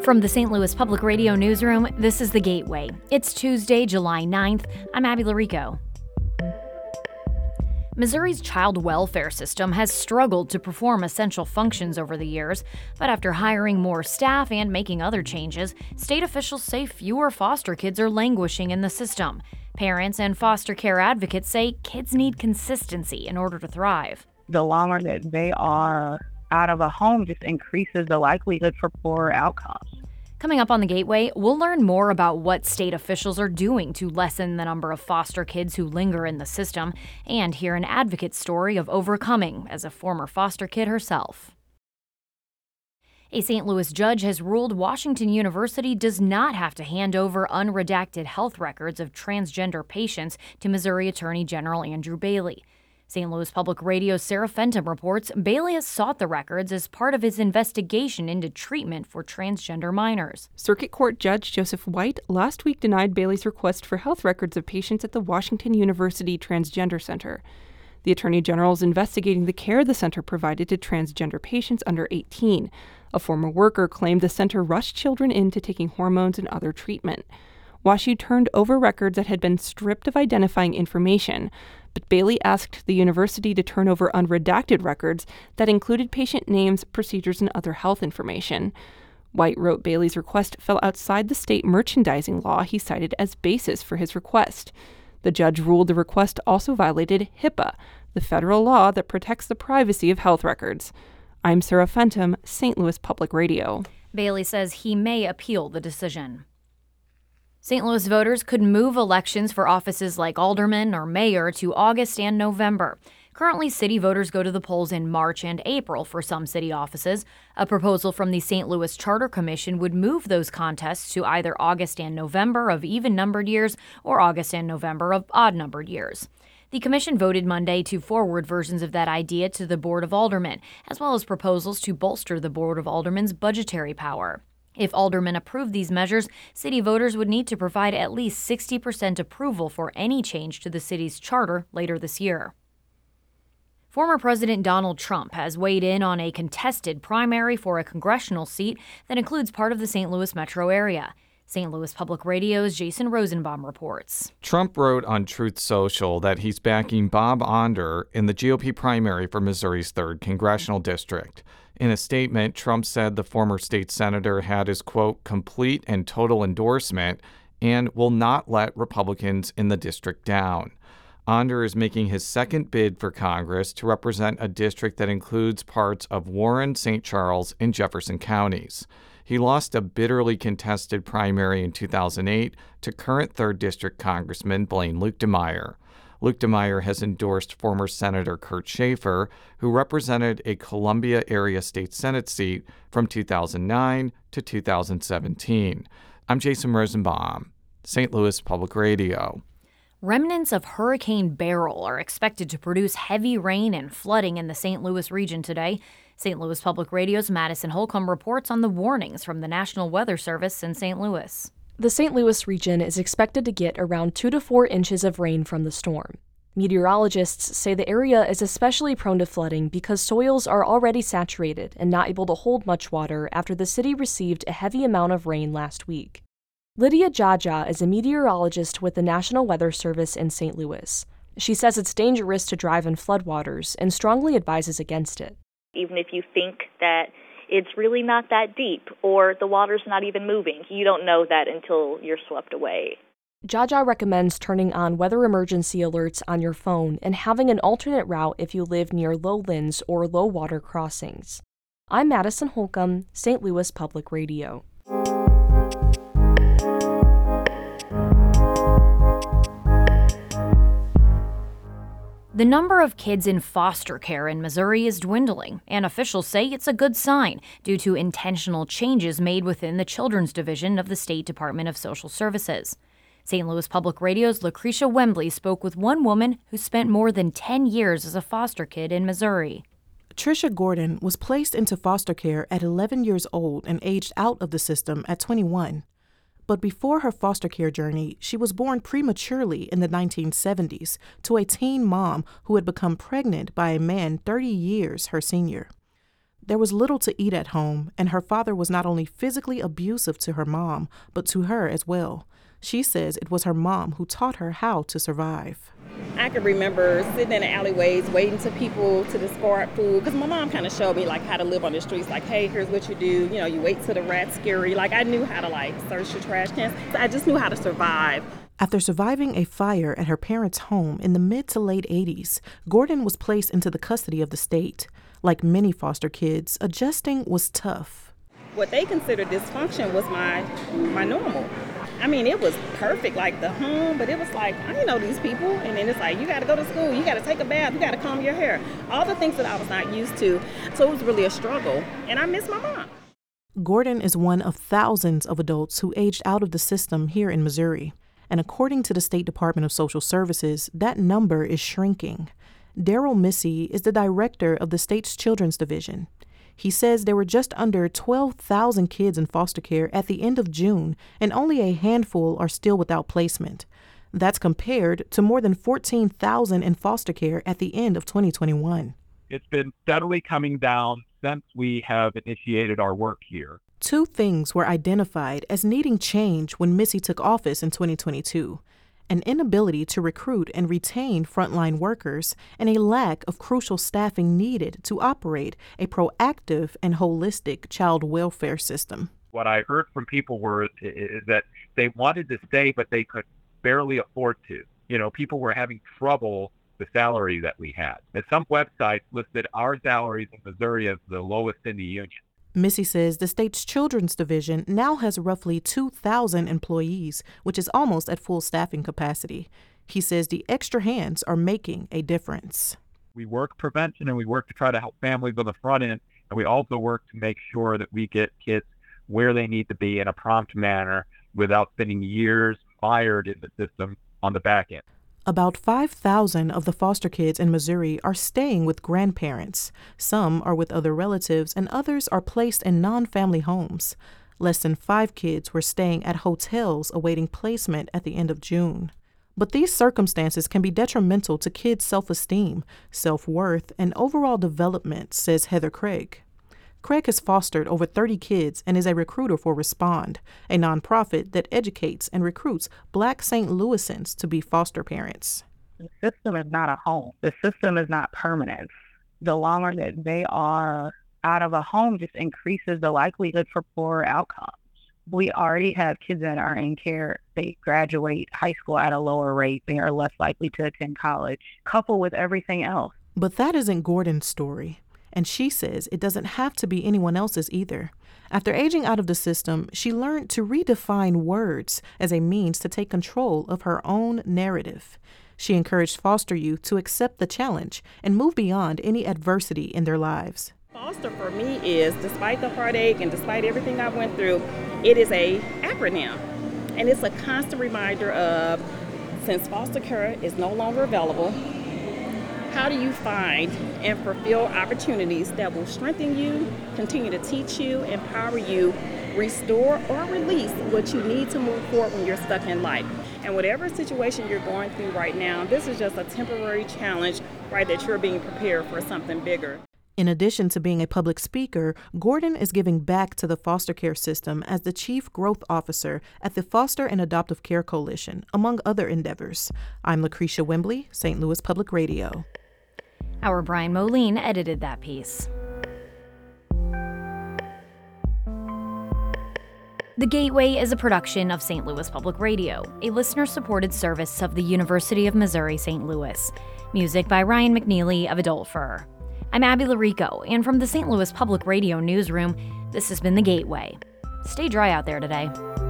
From the St. Louis Public Radio newsroom, this is The Gateway. It's Tuesday, July 9th. I'm Abby Larico. Missouri's child welfare system has struggled to perform essential functions over the years, but after hiring more staff and making other changes, state officials say fewer foster kids are languishing in the system. Parents and foster care advocates say kids need consistency in order to thrive. The longer that they are out of a home just increases the likelihood for poorer outcomes. Coming up on The Gateway, we'll learn more about what state officials are doing to lessen the number of foster kids who linger in the system, and hear an advocate's story of overcoming as a former foster kid herself. A St. Louis judge has ruled Washington University does not have to hand over unredacted health records of transgender patients to Missouri Attorney General Andrew Bailey. St. Louis Public Radio's Sarah Fenton reports Bailey has sought the records as part of his investigation into treatment for transgender minors. Circuit Court Judge Joseph White last week denied Bailey's request for health records of patients at the Washington University Transgender Center. The Attorney General is investigating the care the center provided to transgender patients under 18. A former worker claimed the center rushed children into taking hormones and other treatment. WashU turned over records that had been stripped of identifying information, but Bailey asked the university to turn over unredacted records that included patient names, procedures, and other health information. White wrote Bailey's request fell outside the state merchandising law he cited as basis for his request. The judge ruled the request also violated HIPAA, the federal law that protects the privacy of health records. I'm Sarah Fenton, St. Louis Public Radio. Bailey says he may appeal the decision. St. Louis voters could move elections for offices like alderman or mayor to August and November. Currently, city voters go to the polls in March and April for some city offices. A proposal from the St. Louis Charter Commission would move those contests to either August and November of even-numbered years or August and November of odd-numbered years. The commission voted Monday to forward versions of that idea to the Board of Aldermen, as well as proposals to bolster the Board of Aldermen's budgetary power. If aldermen approve these measures, city voters would need to provide at least 60% approval for any change to the city's charter later this year. Former President Donald Trump has weighed in on a contested primary for a congressional seat that includes part of the St. Louis metro area. St. Louis Public Radio's Jason Rosenbaum reports. Trump wrote on Truth Social that he's backing Bob Onder in the GOP primary for Missouri's 3rd Congressional District. In a statement, Trump said the former state senator had his, quote, complete and total endorsement and will not let Republicans in the district down. Onder is making his second bid for Congress to represent a district that includes parts of Warren, St. Charles, and Jefferson counties. He lost a bitterly contested primary in 2008 to current 3rd District Congressman Blaine Luetkemeyer. Luetkemeyer has endorsed former Senator Kurt Schaefer, who represented a Columbia area state Senate seat from 2009 to 2017. I'm Jason Rosenbaum, St. Louis Public Radio. Remnants of Hurricane Beryl are expected to produce heavy rain and flooding in the St. Louis region today. St. Louis Public Radio's Madison Holcomb reports on the warnings from the National Weather Service in St. Louis. The St. Louis region is expected to get around 2 to 4 inches of rain from the storm. Meteorologists say the area is especially prone to flooding because soils are already saturated and not able to hold much water after the city received a heavy amount of rain last week. Lydia Jaja is a meteorologist with the National Weather Service in St. Louis. She says it's dangerous to drive in floodwaters and strongly advises against it. Even if you think that it's really not that deep or the water's not even moving, you don't know that until you're swept away. Jaja recommends turning on weather emergency alerts on your phone and having an alternate route if you live near lowlands or low water crossings. I'm Madison Holcomb, St. Louis Public Radio. The number of kids in foster care in Missouri is dwindling, and officials say it's a good sign due to intentional changes made within the Children's Division of the State Department of Social Services. St. Louis Public Radio's Lucretia Wembley spoke with one woman who spent more than 10 years as a foster kid in Missouri. Tricia Gordon was placed into foster care at 11 years old and aged out of the system at 21. But before her foster care journey, she was born prematurely in the 1970s to a teen mom who had become pregnant by a man 30 years her senior. There was little to eat at home, and her father was not only physically abusive to her mom, but to her as well. She says it was her mom who taught her how to survive. I can remember sitting in the alleyways waiting for people to discard food, because my mom kind of showed me how to live on the streets, hey, here's what you do. You wait till the rats scare you. I knew how to search the trash cans. I just knew how to survive. After surviving a fire at her parents' home in the mid to late 80s, Gordon was placed into the custody of the state. Like many foster kids, adjusting was tough. What they considered dysfunction was my normal. It was perfect, the home, but it was I didn't know these people. And then it's you got to go to school, you got to take a bath, you got to comb your hair. All the things that I was not used to. So it was really a struggle, and I miss my mom. Gordon is one of thousands of adults who aged out of the system here in Missouri. And according to the State Department of Social Services, that number is shrinking. Daryl Missy is the director of the state's Children's Division. He says there were just under 12,000 kids in foster care at the end of June, and only a handful are still without placement. That's compared to more than 14,000 in foster care at the end of 2021. It's been steadily coming down since we have initiated our work here. Two things were identified as needing change when Missy took office in 2022. An inability to recruit and retain frontline workers, and a lack of crucial staffing needed to operate a proactive and holistic child welfare system. What I heard from people is that they wanted to stay, but they could barely afford to. People were having trouble with the salary that we had. And some websites listed our salaries in Missouri as the lowest in the union. Missy says the state's Children's Division now has roughly 2,000 employees, which is almost at full staffing capacity. He says the extra hands are making a difference. We work prevention, and we work to try to help families on the front end, and we also work to make sure that we get kids where they need to be in a prompt manner without spending years mired in the system on the back end. About 5,000 of the foster kids in Missouri are staying with grandparents. Some are with other relatives, and others are placed in non-family homes. Less than 5 kids were staying at hotels awaiting placement at the end of June. But these circumstances can be detrimental to kids' self-esteem, self-worth, and overall development, says Heather Craig. Craig has fostered over 30 kids and is a recruiter for Respond, a nonprofit that educates and recruits Black St. Louisans to be foster parents. The system is not a home. The system is not permanent. The longer that they are out of a home just increases the likelihood for poor outcomes. We already have kids that are in care. They graduate high school at a lower rate. They are less likely to attend college, coupled with everything else. But that isn't Gordon's story. And she says it doesn't have to be anyone else's either. After aging out of the system, she learned to redefine words as a means to take control of her own narrative. She encouraged foster youth to accept the challenge and move beyond any adversity in their lives. Foster for me is, despite the heartache and despite everything I went through, it is an acronym. And it's a constant reminder of, since foster care is no longer available, how do you find and fulfill opportunities that will strengthen you, continue to teach you, empower you, restore or release what you need to move forward when you're stuck in life? And whatever situation you're going through right now, this is just a temporary challenge, right, that you're being prepared for something bigger. In addition to being a public speaker, Gordon is giving back to the foster care system as the Chief Growth Officer at the Foster and Adoptive Care Coalition, among other endeavors. I'm Lucretia Wembley, St. Louis Public Radio. Our Brian Moline edited that piece. The Gateway is a production of St. Louis Public Radio, a listener-supported service of the University of Missouri St. Louis. Music by Ryan McNeely of Adult Fur. I'm Abby Larico, and from the St. Louis Public Radio newsroom, this has been The Gateway. Stay dry out there today.